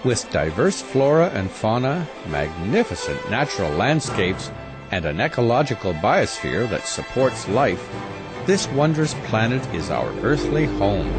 With diverse flora and fauna, magnificent natural landscapes, and an ecological biosphere that supports life, this wondrous planet is our earthly home.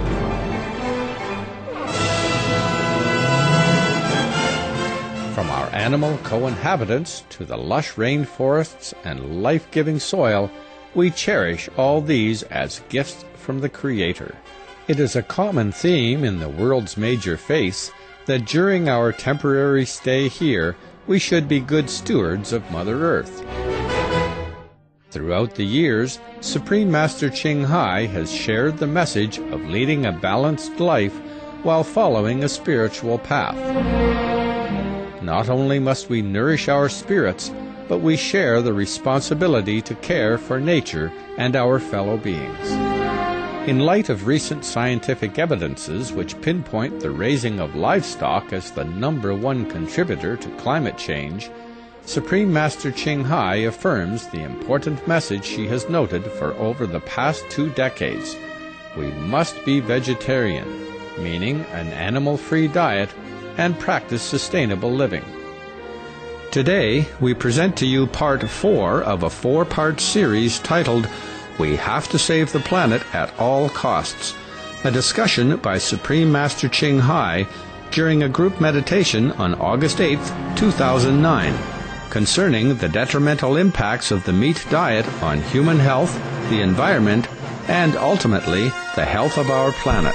From our animal co-inhabitants to the lush rainforests and life-giving soil, we cherish all these as gifts from the Creator. It is a common theme in the world's major faiths that during our temporary stay here, we should be good stewards of Mother Earth. Throughout the years, Supreme Master Ching Hai has shared the message of leading a balanced life while following a spiritual path. Not only must we nourish our spirits, but we share the responsibility to care for nature and our fellow beings. In light of recent scientific evidences which pinpoint the raising of livestock as the #1 contributor to climate change, Supreme Master Ching Hai affirms the important message she has noted for over the past 2 decades. We must be vegetarian, meaning an animal-free diet, and practice sustainable living. Today, we present to you part 4 of a 4-part series titled We Have to Save the Planet at All Costs, a discussion by Supreme Master Ching Hai during a group meditation on August 8, 2009, concerning the detrimental impacts of the meat diet on human health, the environment, and ultimately the health of our planet.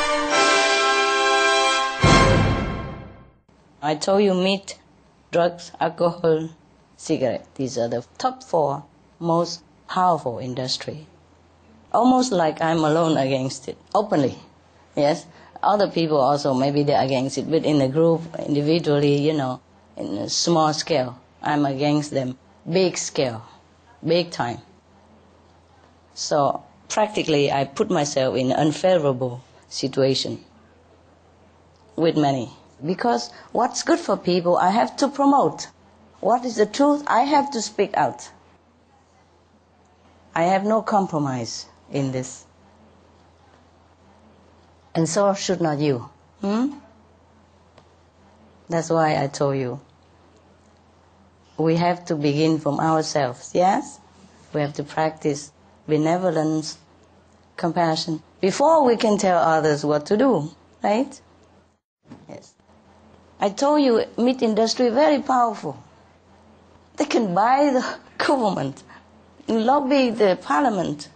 I told you meat, drugs, alcohol, cigarette. These are the top 4 most powerful industry. Almost like I'm alone against it, openly. Yes, other people also, maybe they're against it, but in a group, individually, in a small scale, I'm against them. Big scale, big time. So practically I put myself in an unfavorable situation with many. Because what's good for people, I have to promote. What is the truth, I have to speak out. I have no compromise in this. And so should not you. That's why I told you. We have to begin from ourselves, yes? We have to practice benevolence, compassion, before we can tell others what to do, right? Yes. I told you, meat industry very powerful. They can buy the government, lobby the parliament,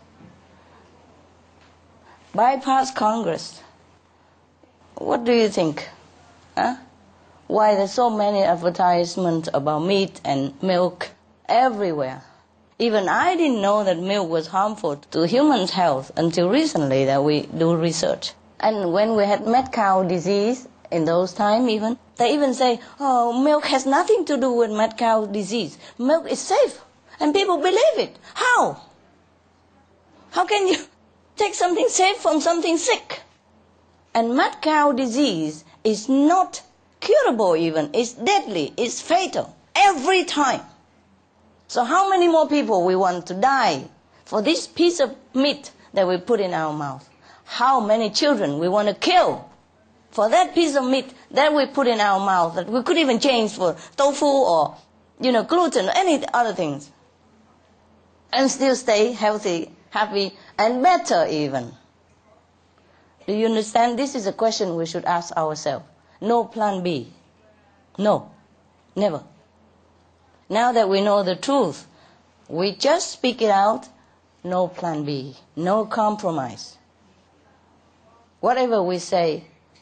bypass Congress. What do you think? Why there's so many advertisements about meat and milk everywhere? Even I didn't know that milk was harmful to humans' health until recently that we do research. And when we had mad cow disease, in those times even, they even say, oh, milk has nothing to do with mad cow disease. Milk is safe. And people believe it. How? How can you take something safe from something sick? And mad cow disease is not curable even. It's deadly. It's fatal. Every time. So how many more people we want to die for this piece of meat that we put in our mouth? How many children we want to kill for that piece of meat that we put in our mouth that we could even change for tofu or, gluten or any other things. And still stay healthy, happy, and better even. Do you understand? This is a question we should ask ourselves. No plan B. No. Never. Now that we know the truth, we just speak it out. No plan B. No compromise. Whatever we say,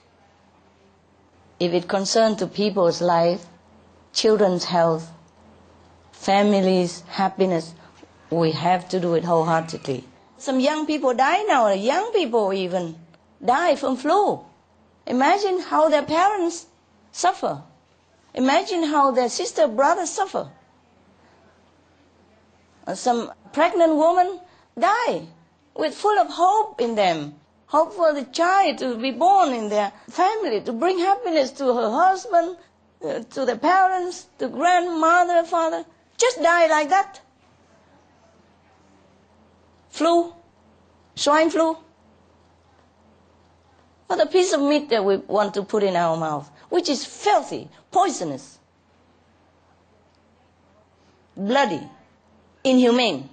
if it concerns to people's life, children's health, families' happiness, we have to do it wholeheartedly. Some young people die now, young people even die from flu. Imagine how their parents suffer. Imagine how their sister, brothers suffer. Some pregnant woman die with full of hope in them. Hope for the child to be born in their family, to bring happiness to her husband, to the parents, to grandmother, father. Just die like that. Flu, swine flu. What a piece of meat that we want to put in our mouth. which is filthy, poisonous, bloody, inhumane.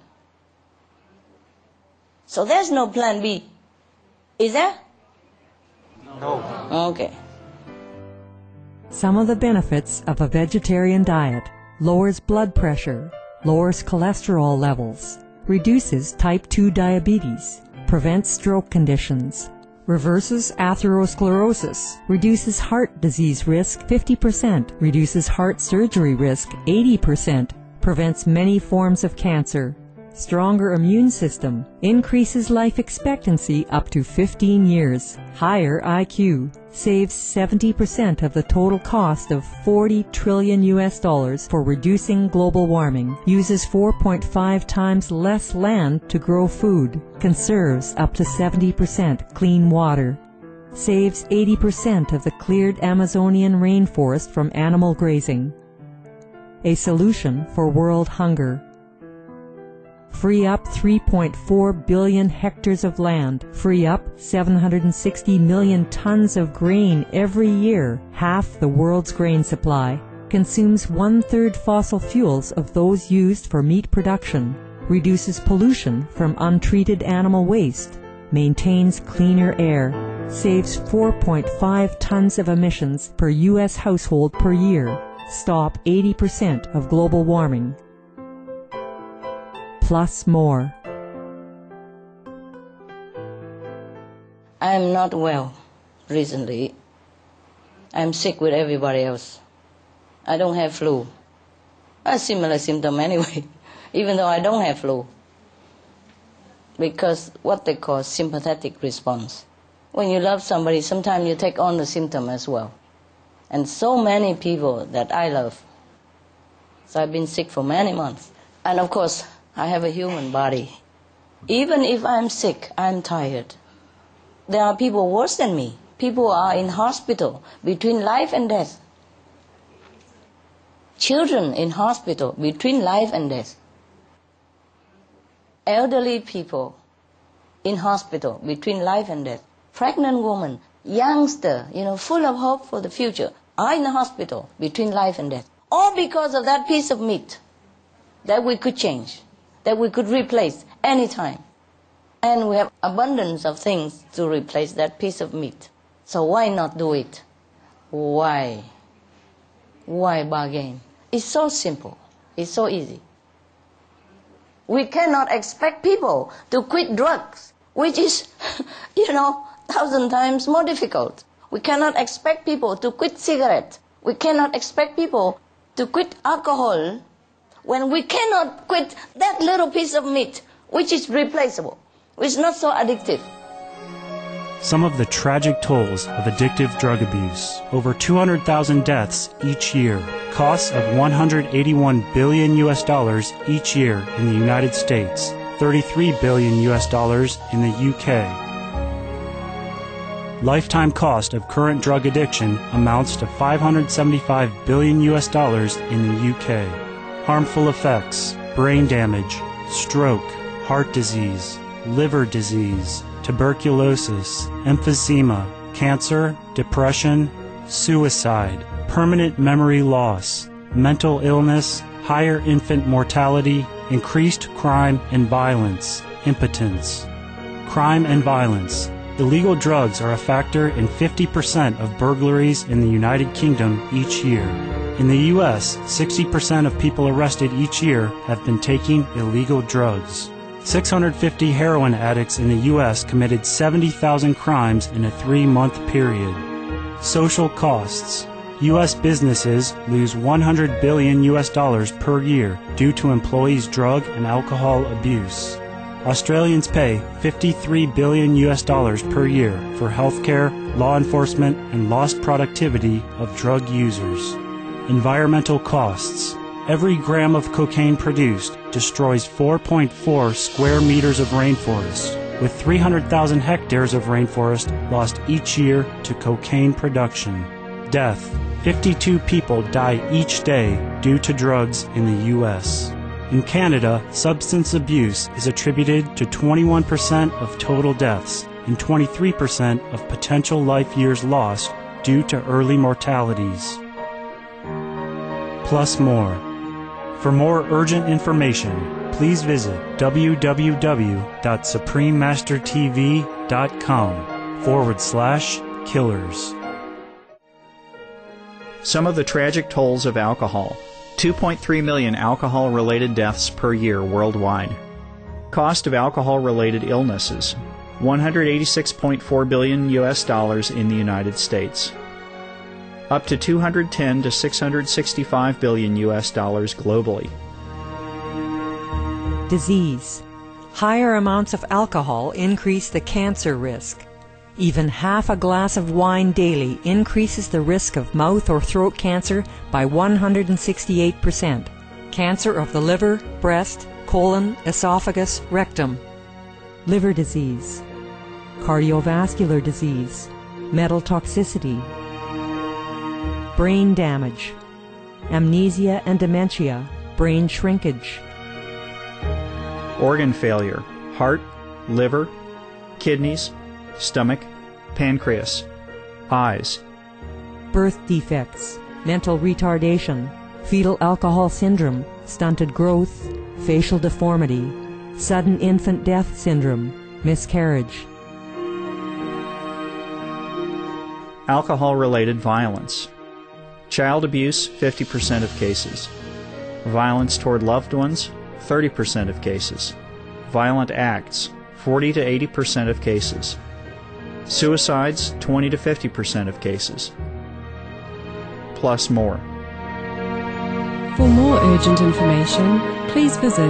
So there's no plan B. Is there? No. Okay. Some of the benefits of a vegetarian diet: lowers blood pressure, lowers cholesterol levels, reduces type 2 diabetes, prevents stroke conditions, reverses atherosclerosis, reduces heart disease risk 50%, reduces heart surgery risk 80%, prevents many forms of cancer, stronger immune system, increases life expectancy up to 15 years, higher IQ, saves 70% of the total cost of $40 trillion for reducing global warming, uses 4.5 times less land to grow food, conserves up to 70% clean water, saves 80% of the cleared Amazonian rainforest from animal grazing. A solution for world hunger. Free up 3.4 billion hectares of land, free up 760 million tons of grain every year, half the world's grain supply, consumes 1/3 fossil fuels of those used for meat production, reduces pollution from untreated animal waste, maintains cleaner air, saves 4.5 tons of emissions per U.S. household per year, stop 80% of global warming. Plus more. I'm not well recently. I'm sick with everybody else. I don't have flu. A similar symptom anyway, even though I don't have flu. Because what they call sympathetic response. When you love somebody, sometimes you take on the symptom as well. And so many people that I love. So I've been sick for many months. And of course, I have a human body. Even if I'm sick, I'm tired. There are people worse than me. People are in hospital between life and death. Children in hospital between life and death. Elderly people in hospital between life and death. Pregnant woman, youngster, full of hope for the future, are in the hospital between life and death. All because of that piece of meat that we could change, that we could replace anytime. And we have abundance of things to replace that piece of meat. So why not do it? Why? Why bargain? It's so simple. It's so easy. We cannot expect people to quit drugs, which is, 1,000 times more difficult. We cannot expect people to quit cigarettes. We cannot expect people to quit alcohol when we cannot quit that little piece of meat, which is replaceable, which is not so addictive. Some of the tragic tolls of addictive drug abuse. Over 200,000 deaths each year. Costs of $181 billion each year in the United States. $33 billion in the UK. Lifetime cost of current drug addiction amounts to $575 billion in the UK. Harmful effects: brain damage, stroke, heart disease, liver disease, tuberculosis, emphysema, cancer, depression, suicide, permanent memory loss, mental illness, higher infant mortality, increased crime and violence, impotence. Crime and violence. Illegal drugs are a factor in 50% of burglaries in the United Kingdom each year. In the U.S., 60% of people arrested each year have been taking illegal drugs. 650 heroin addicts in the U.S. committed 70,000 crimes in a 3-month period. Social costs. U.S. businesses lose $100 billion per year due to employees' drug and alcohol abuse. Australians pay $53 billion per year for healthcare, law enforcement, and lost productivity of drug users. Environmental costs. Every gram of cocaine produced destroys 4.4 square meters of rainforest, with 300,000 hectares of rainforest lost each year to cocaine production. Death. 52 people die each day due to drugs in the U.S. In Canada, substance abuse is attributed to 21% of total deaths and 23% of potential life years lost due to early mortalities. Plus more. For more urgent information, please visit www.suprememastertv.com/killers. Some of the tragic tolls of alcohol. 2.3 million alcohol-related deaths per year worldwide. Cost of alcohol-related illnesses. $186.4 billion in the United States. Up to $210 to $665 billion globally. Disease. Higher amounts of alcohol increase the cancer risk. Even half a glass of wine daily increases the risk of mouth or throat cancer by 168%. Cancer of the liver, breast, colon, esophagus, rectum. Liver disease. Cardiovascular disease. Metal toxicity. Brain damage. Amnesia and dementia. Brain shrinkage. Organ failure. Heart, liver, kidneys, stomach, pancreas, eyes. Birth defects, mental retardation, fetal alcohol syndrome, stunted growth, facial deformity, sudden infant death syndrome, miscarriage. Alcohol-related violence. Child abuse, 50% of cases. Violence toward loved ones, 30% of cases. Violent acts, 40 to 80% of cases. Suicides, 20 to 50% of cases. Plus more. For more urgent information, please visit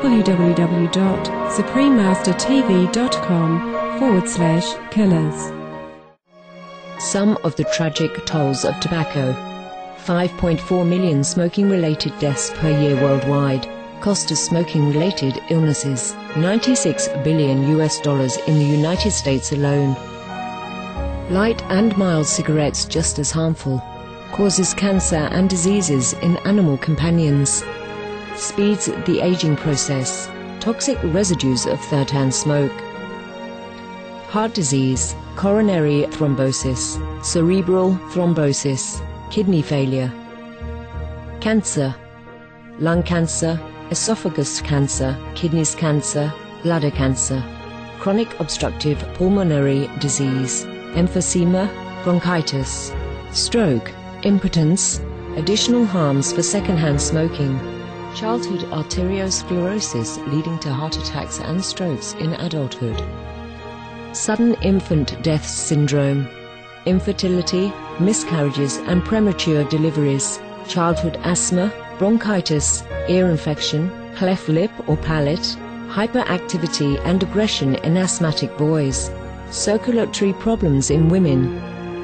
www.suprememastertv.com/killers. Some of the tragic tolls of tobacco. 5.4 million smoking-related deaths per year worldwide. Cost of smoking-related illnesses. $96 billion in the United States alone. Light and mild cigarettes just as harmful. Causes cancer and diseases in animal companions. Speeds the aging process. Toxic residues of third-hand smoke. Heart disease, coronary thrombosis, cerebral thrombosis, kidney failure. Cancer, lung cancer, esophagus cancer, kidneys cancer, bladder cancer. Chronic obstructive pulmonary disease, emphysema, bronchitis, stroke, impotence, additional harms for secondhand smoking, childhood arteriosclerosis leading to heart attacks and strokes in adulthood, sudden infant death syndrome, infertility, miscarriages and premature deliveries, childhood asthma, bronchitis, ear infection, cleft lip or palate, hyperactivity and aggression in asthmatic boys, circulatory problems in women.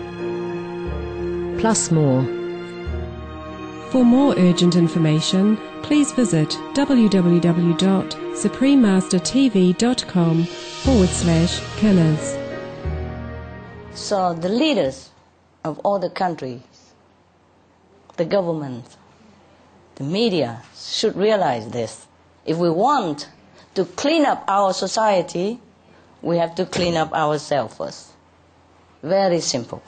Plus more. For more urgent information, please visit www.suprememastertv.com/killers. So the leaders of all the countries, the government, the media should realize this. If we want to clean up our society, we have to clean up ourselves first. Very simple.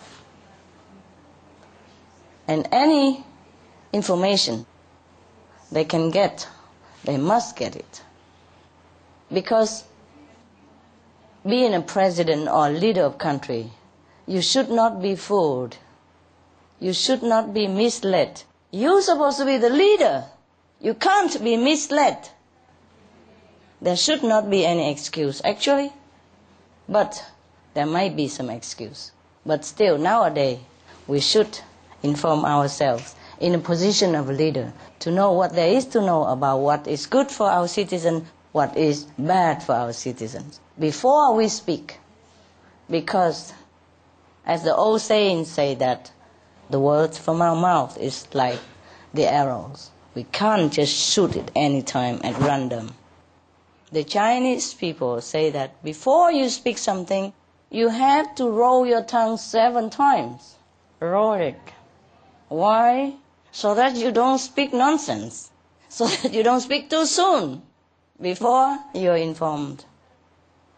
And any information they can get, they must get it. Because being a president or leader of country, you should not be fooled. You should not be misled. You're supposed to be the leader. You can't be misled. There should not be any excuse, actually. But there might be some excuse. But still, nowadays, we should inform ourselves in a position of a leader to know what there is to know about what is good for our citizens, what is bad for our citizens, before we speak. Because, as the old saying say that the words from our mouth is like the arrows. We can't just shoot it any time at random. The Chinese people say that before you speak something, you have to roll your tongue 7 times. Roll it. Why? So that you don't speak nonsense. So that you don't speak too soon before you're informed.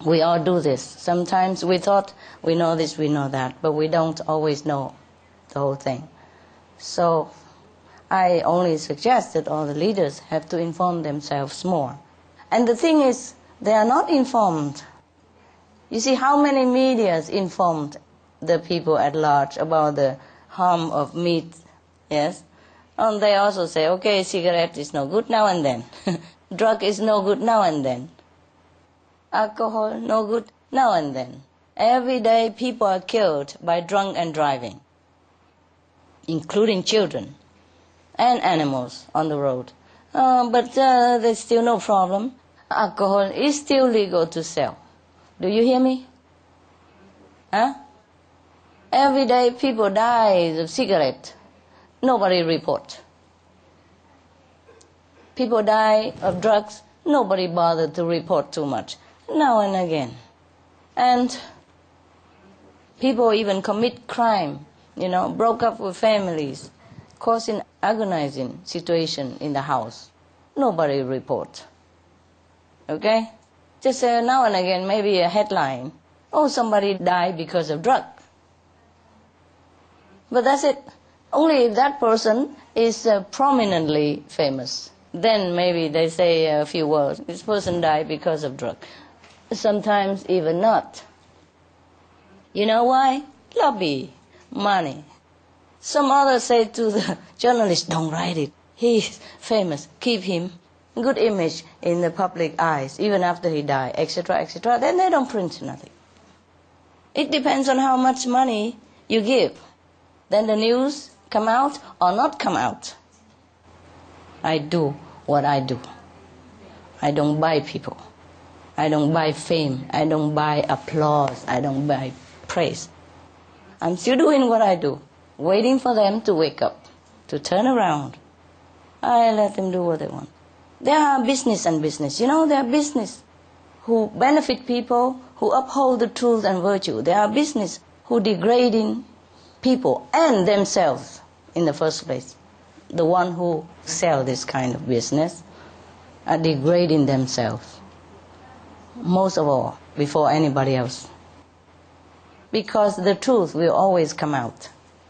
We all do this. Sometimes we thought we know this, we know that, but we don't always know the whole thing. So I only suggest that all the leaders have to inform themselves more. And the thing is, they are not informed. You see how many medias informed the people at large about the harm of meat, yes? And they also say, okay, cigarette is no good now and then. Drug is no good now and then. Alcohol, no good now and then. Every day people are killed by drunk and driving, including children and animals on the road. But there's still no problem. Alcohol is still legal to sell. Do you hear me? Huh? Every day people die of cigarette. Nobody report. People die of drugs. Nobody bothered to report too much. Now and again. And people even commit crime, broke up with families, causing agonizing situation in the house. Nobody report. Okay? Just now and again, maybe a headline. Oh, somebody died because of drug. But that's it. Only if that person is prominently famous. Then maybe they say a few words. This person died because of drug. Sometimes even not. You know why? Lobby, money. Some others say to the journalist, don't write it. He's famous. Keep him. Good image in the public eyes, even after he died, etc., etc. Then they don't print nothing. It depends on how much money you give. Then the news come out or not come out. I do what I do. I don't buy people. I don't buy fame. I don't buy applause. I don't buy praise. I'm still doing what I do, waiting for them to wake up, to turn around. I let them do what they want. There are business and business. There are business who benefit people, who uphold the truth and virtue. There are business who degrading people and themselves in the first place. The one who sell this kind of business are degrading themselves. Most of all, before anybody else. Because the truth will always come out.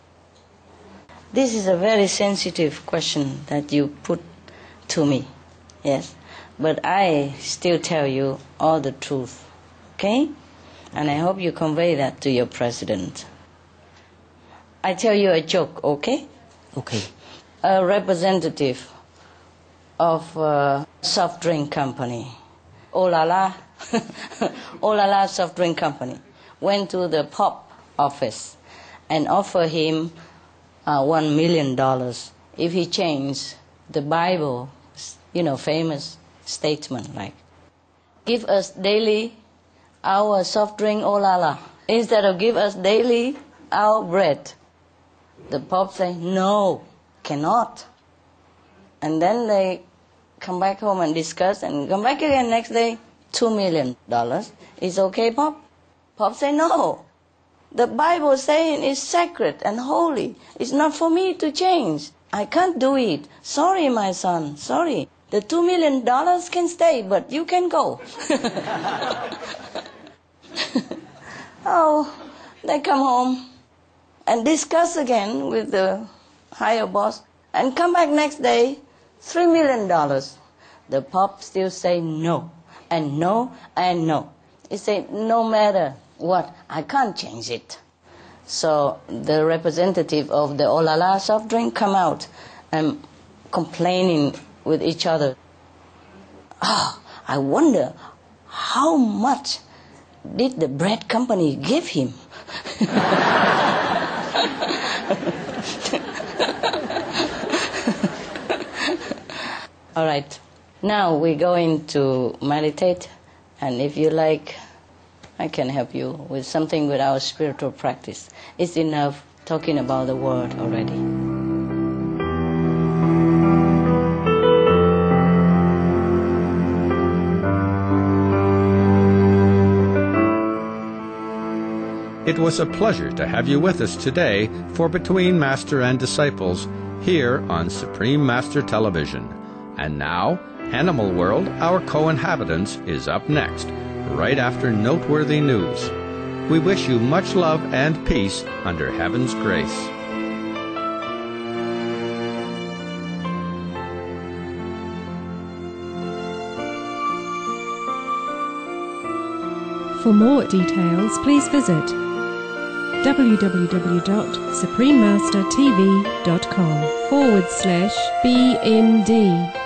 This is a very sensitive question that you put to me, yes? But I still tell you all the truth, okay? And I hope you convey that to your president. I tell you a joke, okay? Okay. A representative of a soft drink company, Olala, Olala soft drink company, went to the Pope office and offered him $1 million if he changed the Bible, famous statement like, give us daily our soft drink Olala instead of give us daily our bread. The Pope said, no, cannot. And then they come back home and discuss and come back again next day, $2 million. Is okay, Pope? Pope said, no. The Bible saying it's sacred and holy. It's not for me to change. I can't do it. Sorry, my son, sorry. The $2 million can stay, but you can go. Oh, they come home and discuss again with the higher boss and come back next day, $3 million. The Pope still say no, and no, and no. He said, no matter what, I can't change it. So the representative of the Olala soft drink come out and complaining with each other. I wonder how much did the bread company give him? All right, now we're going to meditate, and if you like, I can help you with something with our spiritual practice. It's enough talking about the word already. It was a pleasure to have you with us today for Between Master and Disciples here on Supreme Master Television. And now, Animal World, Our Co-Inhabitants is up next, right after noteworthy news. We wish you much love and peace under heaven's grace. For more details, please visit www.suprememastertv.com/BMD.